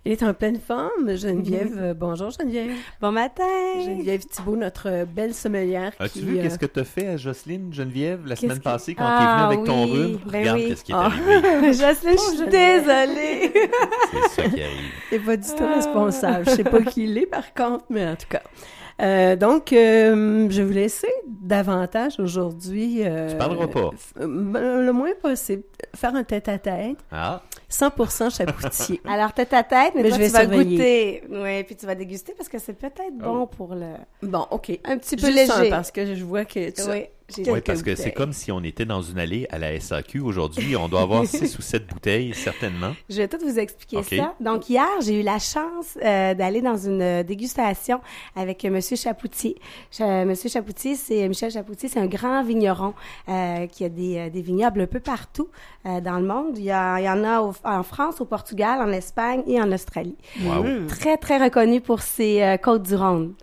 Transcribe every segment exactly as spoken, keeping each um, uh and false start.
Il est en pleine forme, Geneviève. Euh, bonjour, Geneviève. Bon matin. Geneviève Thibault, notre belle sommelière. As-tu qui, vu euh... qu'est-ce que tu as fait à Jocelyne, Geneviève, la semaine que... passée, quand ah, tu es venue avec oui, ton rhume? ben Regarde oui. qu'est-ce qui est ah. arrivé. Jocelyne, je suis désolée. C'est ça qui arrive. Il n'est pas du tout responsable. Je ne sais pas qui il est, par contre, mais en tout cas. Euh, donc, euh, je vais vous laisser davantage aujourd'hui. Euh, tu parleras pas. F- le moins possible. Faire un tête-à-tête. Ah. cent pour cent chapoutier. Alors, tête à tête, mais, mais toi, je vais tu vas surveiller. goûter. Oui, puis tu vas déguster parce que c'est peut-être bon oh. pour le... Bon, OK. Un petit peu Juste léger. un, parce que je vois que tu Oui. Oui, parce que c'est comme si on était dans une allée à la S A Q. Aujourd'hui, on doit avoir six ou sept bouteilles, certainement. Je vais tout vous expliquer okay. ça. Donc, hier, j'ai eu la chance euh, d'aller dans une dégustation avec M. Chapoutier. Ch- Monsieur Chapoutier, c'est Michel Chapoutier, c'est un grand vigneron euh, qui a des, euh, des vignobles un peu partout euh, dans le monde. Il y, a, il y en a au, en France, au Portugal, en Espagne et en Australie. Wow. Mmh. Très, très reconnu pour ses euh, Côtes-du-Rhône.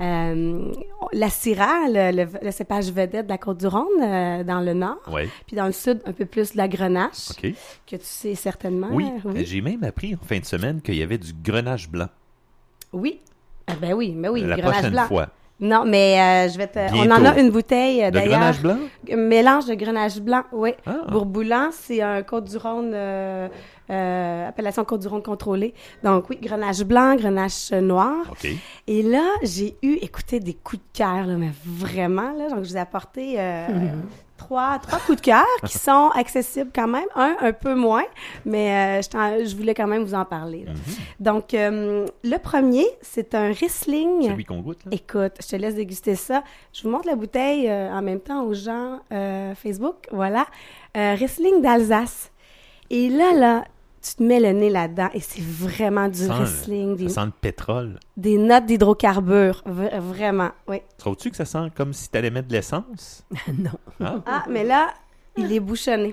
Euh, la Syrah, le, le, le cépage vedette de la Côte-du-Rhône, euh, dans le nord. Ouais. Puis dans le sud, un peu plus de la Grenache. OK. Que tu sais certainement. Oui. Euh, oui. J'ai même appris en fin de semaine qu'il y avait du grenache blanc. Oui. Ah ben oui, mais oui, La du grenache prochaine blanc. fois. Non, mais euh, je vais te... Bientôt. On en a une bouteille, euh, de d'ailleurs. grenache blanc? Mélange de grenache blanc, oui. Ah. Bourboulant, c'est un Côte-du-Rhône, euh, euh, appellation Côte-du-Rhône contrôlée. Donc oui, grenache blanc, grenache noir. OK. Et là, j'ai eu, écoutez, des coups de cœur, là, mais vraiment, là. Donc, je vous ai apporté euh, mm-hmm. trois, trois coups de cœur qui sont accessibles quand même. Un, un peu moins, mais euh, je, je voulais quand même vous en parler. Là. Mm-hmm. Donc, euh, le premier, c'est un Riesling. Celui qu'on goûte, là? Écoute, je te laisse déguster ça. Je vous montre la bouteille euh, en même temps aux gens euh, Facebook. Voilà. Euh, Riesling d'Alsace. Et là, là, tu te mets le nez là-dedans et c'est vraiment du ça Riesling. Des, ça sent le pétrole. Des notes d'hydrocarbures. V- vraiment, oui. Trouves-tu que ça sent comme si tu allais mettre de l'essence? Non. Ah. ah, mais là, il est bouchonné.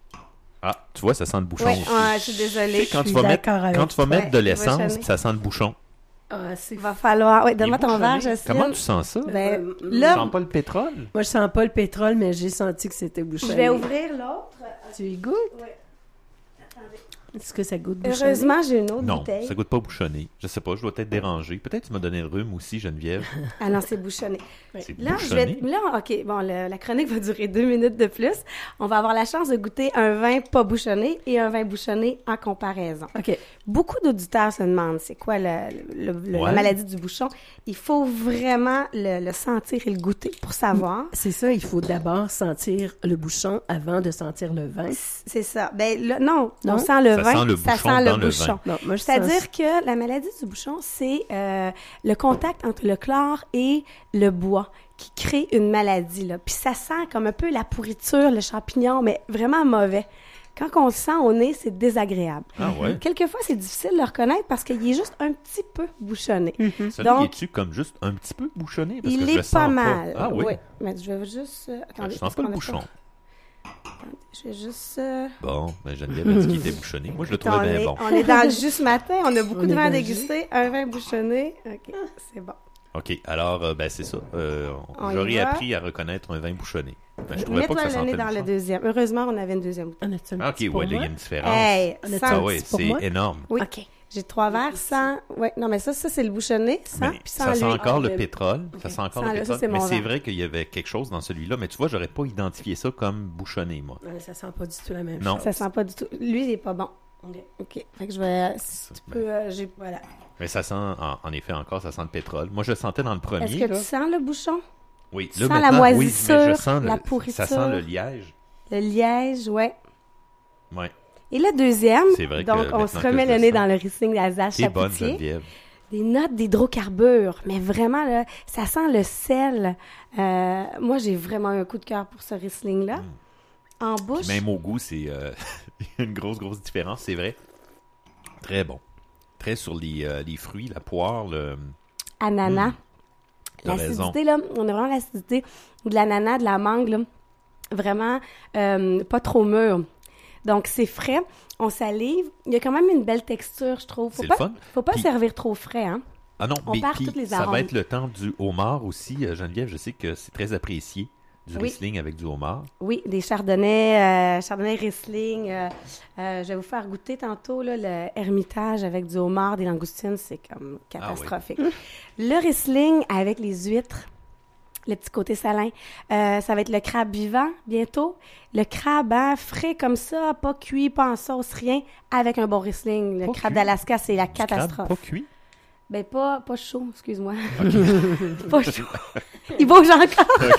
Ah, tu vois, ça sent le bouchon. Oui, ouais, je suis désolée. Tu sais, quand je tu vas mettre, quand tu vas ouais, mettre de l'essence, bouchonné. Ça sent le bouchon. Ah, c'est... Il va falloir... Oui, donne-moi ton verre, Jocelyne. Comment tu sens ça? Ben, euh, là, tu sens pas le pétrole? Moi, je sens pas le pétrole, mais j'ai senti que c'était bouchonné. Je vais ouvrir l'autre. Tu y goûtes? Oui. Attendez. Est-ce que ça goûte bouchonné? Heureusement, j'ai une autre non, bouteille. Non, ça goûte pas bouchonné. Je sais pas, je dois être dérangé. Peut-être que tu m'as donné le rhume aussi, Geneviève. Ah non, c'est bouchonné. C'est là, bouchonné? Je vais, là, OK, bon, le, la chronique va durer deux minutes de plus. On va avoir la chance de goûter un vin pas bouchonné et un vin bouchonné en comparaison. OK. Beaucoup d'auditeurs se demandent c'est quoi le, le, le, ouais. la maladie du bouchon. Il faut vraiment le, le sentir et le goûter pour savoir. C'est ça, il faut d'abord sentir le bouchon avant de sentir le vin. C'est ça. Ben là, non, non, on sent le ça vin, sent le ça bouchon sent le dans bouchon. Le vin. Non, moi, je C'est-à-dire sens... que la maladie du bouchon, c'est euh, le contact entre le chlore et le bois qui crée une maladie, là. Puis ça sent comme un peu la pourriture, le champignon, mais vraiment mauvais. Quand on le sent au nez, c'est désagréable. Ah ouais? Quelquefois, c'est difficile de le reconnaître parce qu'il est juste un petit peu bouchonné. Mm-hmm. Celui, Donc, est-tu comme juste un petit peu bouchonné? Parce il que est je le pas sens mal. Pas. Ah oui? oui? Mais je vais juste... Euh, attendez, je sens pas le bouchon. Pas... Attendez, je vais juste... Euh... Bon, ben Geneviève a dit qu'il était bouchonné. Moi, je le trouvais on bien est, bon. On est dans le jus ce matin. On a beaucoup on de vin à dans déguster. Un vin bouchonné. OK, c'est bon. OK, alors, euh, ben c'est ça. Euh, J'aurais appris à reconnaître un vin bouchonné. Ben, je trouvais pas que ça sentait le nez dans le deuxième. Heureusement, on avait une deuxième bouteille. Ah, OK, ouais, là, il y a une différence. Hey, ah oui, c'est énorme. Oui. OK. J'ai trois verres sans... Oui, non, mais ça, ça c'est le bouchonné, sans, puis sans ça sent lui. encore oh, le mais... pétrole. Okay. Ça sent encore sans le pétrole. Ça, mais c'est verre. vrai qu'il y avait quelque chose dans celui-là. Mais tu vois, j'aurais pas identifié ça comme bouchonné, moi. Ouais, ça sent pas du tout la même non. chose. Ça sent pas du tout. Lui, il est pas bon. OK. OK. Fait que je vais... Si tu peux... Euh, j'ai... Voilà. Mais ça sent, en, en effet, encore, ça sent le pétrole. Moi, je le sentais dans le premier. Est-ce que là. tu sens le bouchon? Oui. Tu là, sens la moisissure, oui, mais je sens la le, pourriture. Ça sent le liège. Le liège, ouais. Ouais. Et le deuxième, c'est vrai donc que on se remet le, le nez dans le Riesling d'Alsace Chapoutier. Bonne, Geneviève. Des notes d'hydrocarbures, mais vraiment, là, ça sent le sel. Euh, moi, j'ai vraiment un coup de cœur pour ce Riesling-là. Mm. En bouche... Puis même au goût, c'est euh, une grosse, grosse différence, c'est vrai. Très bon. Très sur les, euh, les fruits, la poire, le... Ananas. Mm. L'acidité, là, on a vraiment l'acidité de l'ananas, de la mangue, là. Vraiment euh, pas trop mûr. Donc, c'est frais. On salive. Il y a quand même une belle texture, je trouve. Faut c'est pas, le fun. Faut pas puis... servir trop frais, hein? Ah non, on mais perd puis, toutes les ça arômes. va être le temps du homard aussi. Geneviève, je sais que c'est très apprécié. Du Oui. Riesling avec du homard. Oui, des chardonnays, euh, chardonnay Riesling. Euh, euh, je vais vous faire goûter tantôt là, le Hermitage avec du homard, des langoustines, c'est comme catastrophique. Le Riesling avec les huîtres, le petit côté salin, euh, ça va être le crabe vivant bientôt. Le crabe hein, frais comme ça, pas cuit, pas en sauce, rien, avec un bon Riesling. Le Pas crabe cuit? d'Alaska, c'est la Du crabe catastrophe. pas cuit. Ben, pas, pas chaud, excuse-moi. Pas chaud. Il bouge encore.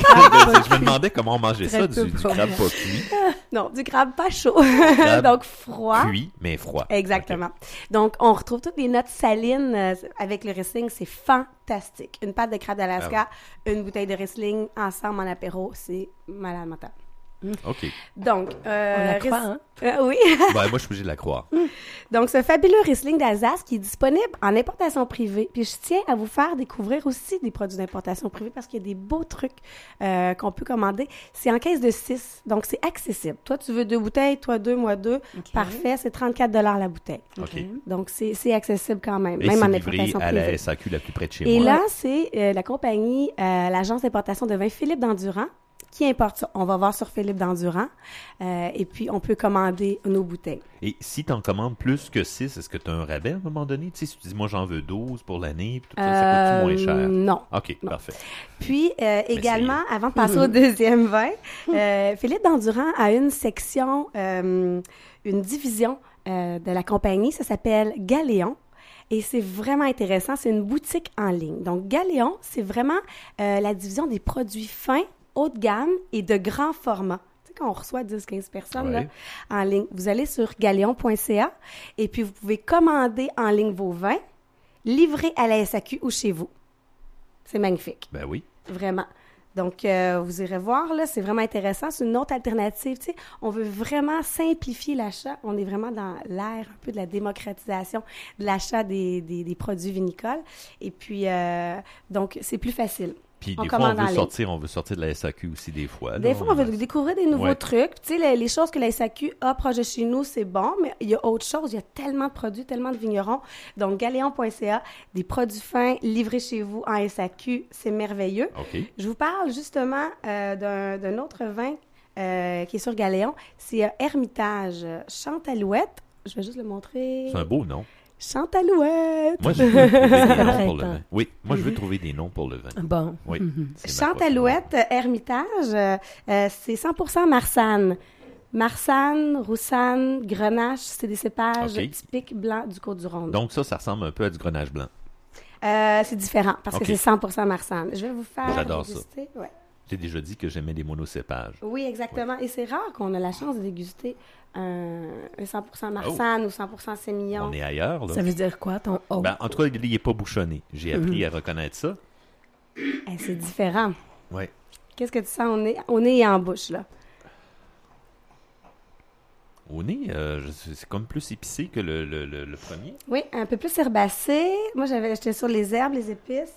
Ok, je me demandais comment on mangeait Très ça, peu du, du pas. crabe pas cuit. Non, du crabe pas chaud. Crabe Donc, froid. Cuit, mais froid. Exactement. Donc, on retrouve toutes les notes salines euh, avec le Riesling. C'est fantastique. Une pâte de crabe d'Alaska, une bouteille de Riesling ensemble en apéro, c'est malade mental. OK. Donc, euh, On la croit, Ries- hein? Euh, oui. Ben, moi, je suis obligé de la croire. Donc, ce fabuleux Riesling d'Alsace qui est disponible en importation privée. Puis, je tiens à vous faire découvrir aussi des produits d'importation privée parce qu'il y a des beaux trucs euh, qu'on peut commander. C'est en caisse de six, donc c'est accessible. Toi, tu veux deux bouteilles, toi deux, moi deux. OK. Parfait, c'est trente-quatre dollars la bouteille. OK. Donc, c'est c'est accessible quand même, Et même c'est en livré importation à privée. la S A Q la plus près de chez Et moi. là, c'est euh, la compagnie, euh, l'agence d'importation de vin Philippe d'Endurant qui importe ça. On va voir sur Philippe d'Endurant euh, et puis on peut commander nos bouteilles. Et si tu en commandes plus que six, est-ce que tu as un rabais à un moment donné? Tu sais, si tu dis, moi, j'en veux douze pour l'année, puis tout ça, ça coûte-tu moins cher? Euh, Non. OK, non. parfait. Puis euh, également, avant de passer au deuxième vin, euh, Philippe d'Endurant a une section, euh, une division euh, de la compagnie, ça s'appelle Galéon. Et c'est vraiment intéressant, c'est une boutique en ligne. Donc Galéon, c'est vraiment euh, la division des produits fins, haut de gamme et de grand format. Tu sais, quand on reçoit dix à quinze personnes Ouais. là, en ligne, vous allez sur galéon point c a et puis vous pouvez commander en ligne vos vins, livrer à la S A Q ou chez vous. C'est magnifique. Ben oui. Vraiment. Donc, euh, vous irez voir, là, c'est vraiment intéressant. C'est une autre alternative, tu sais. On veut vraiment simplifier l'achat. On est vraiment dans l'ère un peu de la démocratisation de l'achat des, des, des produits vinicoles. Et puis, euh, donc, c'est plus facile. Puis On des fois, on commande en veut ligne. sortir, on veut sortir de la S A Q aussi des fois. là. Des fois, on veut découvrir des nouveaux Ouais. trucs. Tu sais, les, les choses que la S A Q a proche de chez nous, c'est bon, mais il y a autre chose. Il y a tellement de produits, tellement de vignerons. Donc, galéon point c a, des produits fins livrés chez vous en S A Q, c'est merveilleux. OK. Je vous parle justement euh, d'un, d'un autre vin euh, qui est sur Galéon. C'est euh, Hermitage Chantalouette. Je vais juste le montrer. C'est un beau nom. Chantalouette. Moi, je veux trouver des noms Arrête, pour le hein. vin. Oui, moi, je veux trouver des noms pour le vin. Bon. Oui. Mhm. c'est ma Chantalouette euh, Hermitage, euh, euh, c'est cent pour cent Marsanne. Marsanne, Roussanne, Grenache, c'est des cépages OK. typiques blancs du Côte-du-Rhône. Donc ça, ça ressemble un peu à du grenache blanc. Euh, c'est différent parce OK. que c'est cent pour cent Marsanne. Je vais vous faire J'adore ça. déguster. Ouais. J'ai déjà dit que j'aimais les monocépages. Oui, exactement. Et c'est rare qu'on a la chance de déguster un, un cent pour cent Marsanne ou cent pour cent Sémillon. On est ailleurs, là. Ça veut dire quoi, ton haut? Ben, en tout cas, il n'est pas bouchonné. J'ai appris à reconnaître ça. Eh, c'est différent. Oui. Qu'est-ce que tu sens au nez, au nez et en bouche, là? Au nez, euh, je- c'est comme plus épicé que le, le, le, le premier. Oui, un peu plus herbacé. Moi, j'avais j'étais sur les herbes, les épices.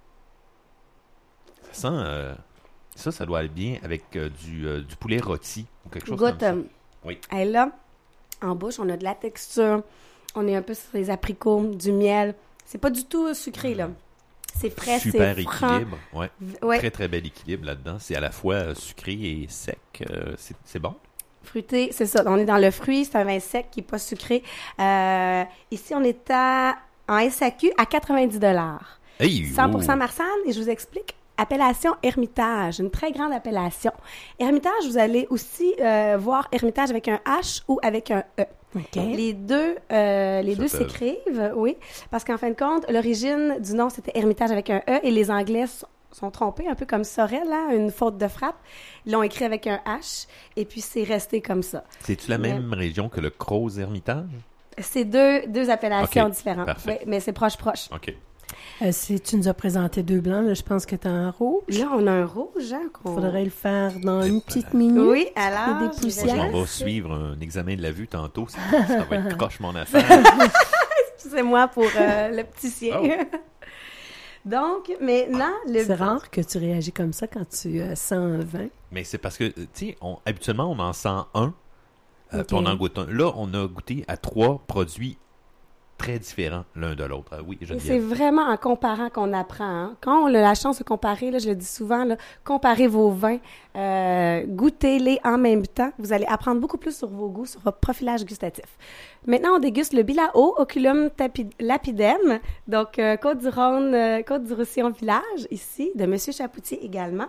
Ça sent... euh, ça, ça doit aller bien avec euh, du, euh, du poulet rôti ou quelque chose Goûte. comme ça. euh, Oui. Et là, en bouche, on a de la texture. On est un peu sur les apricots, du miel. C'est pas du tout sucré, là. C'est frais, Super c'est franc. équilibre. Ouais. Ouais, Très, très bel équilibre là-dedans. C'est à la fois euh, sucré et sec. Euh, c'est, c'est bon. fruité, c'est ça. On est dans le fruit, c'est un vin sec qui n'est pas sucré. Euh, ici, on est à, en S A Q à quatre-vingt-dix dollars. Hey, cent pour cent oh. Marsanne, et je vous explique. Appellation Hermitage, une très grande appellation. Hermitage, vous allez aussi euh, voir Hermitage avec un H ou avec un E. OK. Les deux, euh, les Ça deux peut. s'écrivent, oui, parce qu'en fin de compte, l'origine du nom, c'était Hermitage avec un E, et les Anglais s- sont trompés, un peu comme Sorel, hein, une faute de frappe. Ils l'ont écrit avec un H, et puis c'est resté comme ça. C'est-tu la Mais- même région que le Crozes Hermitage? C'est deux, deux appellations Ok, différentes. parfait. Oui, mais c'est proche-proche. OK. Euh, si tu nous as présenté deux blancs, là, je pense que tu as un rouge. Là, on a un rouge, hein, qu'on... Il faudrait le faire dans une petite minute. Oui, alors... Il y a des je vais poussières. Moi, je m'en vais juste- suivre un examen de la vue tantôt. Ça, ça va être croche, mon affaire. C'est moi pour euh, le petit sien. Oh. Donc, maintenant, le... C'est rare que tu réagis comme ça quand tu euh, sens un vin. Mais c'est parce que, tu sais, on- habituellement, on en sent un, euh, Ok. puis on en goûte un. Là, on a goûté à trois produits très différents l'un de l'autre. Ah oui, Et c'est Geneviève. vraiment en comparant qu'on apprend. Hein. Quand on a la chance de comparer, là, je le dis souvent, là, comparez vos vins, euh, goûtez-les en même temps. Vous allez apprendre beaucoup plus sur vos goûts, sur votre profilage gustatif. Maintenant, on déguste le Bilao Oculum tapi- Lapidem, donc euh, Côte-du-Rhône, euh, Côte-du-Roussillon Village, ici, de M. Chapoutier également.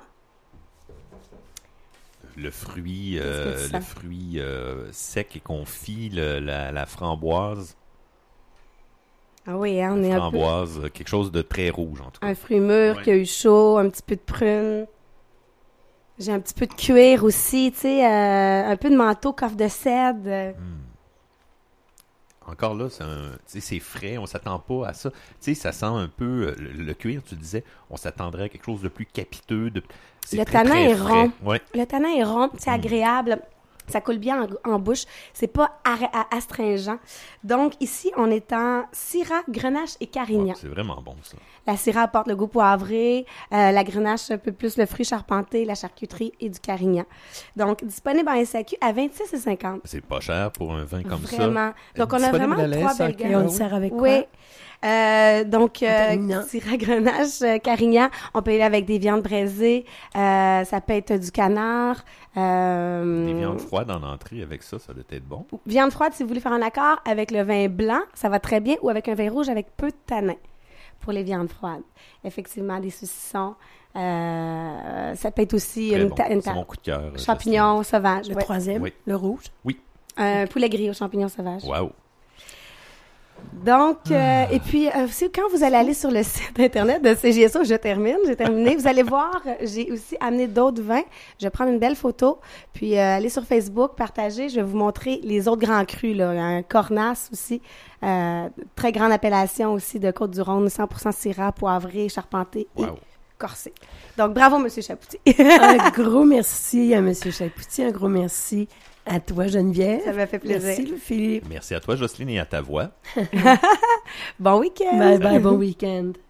Le fruit, Qu'est-ce que euh, tu le sens? fruit euh, sec et confit, le- la, la framboise, Ah oui, hein, on est un peu framboise, euh, quelque chose de très rouge en tout cas. un fruit mûr Ouais. qui a eu chaud, un petit peu de prune. J'ai un petit peu de cuir aussi, tu sais, euh, un peu de manteau, coffre de cèdre. euh, Encore là, c'est un- tu sais, c'est frais, on s'attend pas à ça. Tu sais, ça sent un peu euh, le, le cuir, tu disais, on s'attendrait à quelque chose de plus capiteux. De, c'est Le très, tanin très est frais. rond. Ouais. Le tanin est rond, c'est agréable. Ça coule bien en, en bouche. C'est pas ar- a- astringent. Donc, ici, on est en Syrah, Grenache et Carignan. Ouais, c'est vraiment bon, ça. La Syrah apporte le goût poivré, euh, la Grenache un peu plus le fruit charpenté, la charcuterie et du Carignan. Donc, disponible en S A Q à vingt-six et cinquante. C'est pas cher pour un vin comme ça. Vraiment. Donc, on a Disponible vraiment à la trois S A Q. belles Et on gammes. le sert avec quoi? Oui. Euh, donc, euh, terminant. Syrah, Grenache, euh, Carignan, on peut y aller avec des viandes braisées, euh, ça peut être du canard. Euh, Des viandes froides en entrée avec ça, ça doit être bon. Viande froide, si vous voulez faire un accord avec le vin blanc, ça va très bien, ou avec un vin rouge avec peu de tanin pour les viandes froides. Effectivement, des saucissons. Euh, ça peut être aussi Très une, bon. ta- une C'est ta- mon coup de cœur. euh, champignons sauvages. Le ouais. troisième, Oui. le rouge. Un poulet grillé aux champignons sauvages. Jocelyne. Wow. Donc, euh, et puis, euh, aussi, quand vous allez aller sur le site Internet de C G S O, je termine, j'ai terminé, vous allez voir, euh, j'ai aussi amené d'autres vins. Je vais prendre une belle photo, puis euh, aller sur Facebook, partager, je vais vous montrer les autres grands crus, là. Un Cornas aussi, euh, très grande appellation aussi de Côte-du-Rhône, cent pour cent Syrah, poivré, charpenté et Wow. corsé. Donc, bravo, Monsieur Chapoutier. Un gros merci à M. Chapoutier, un gros merci à toi, Geneviève. Ça m'a fait plaisir. Merci, Philippe. Merci à toi, Jocelyne, et à ta voix. Bon week-end! Bye bye, bon week-end.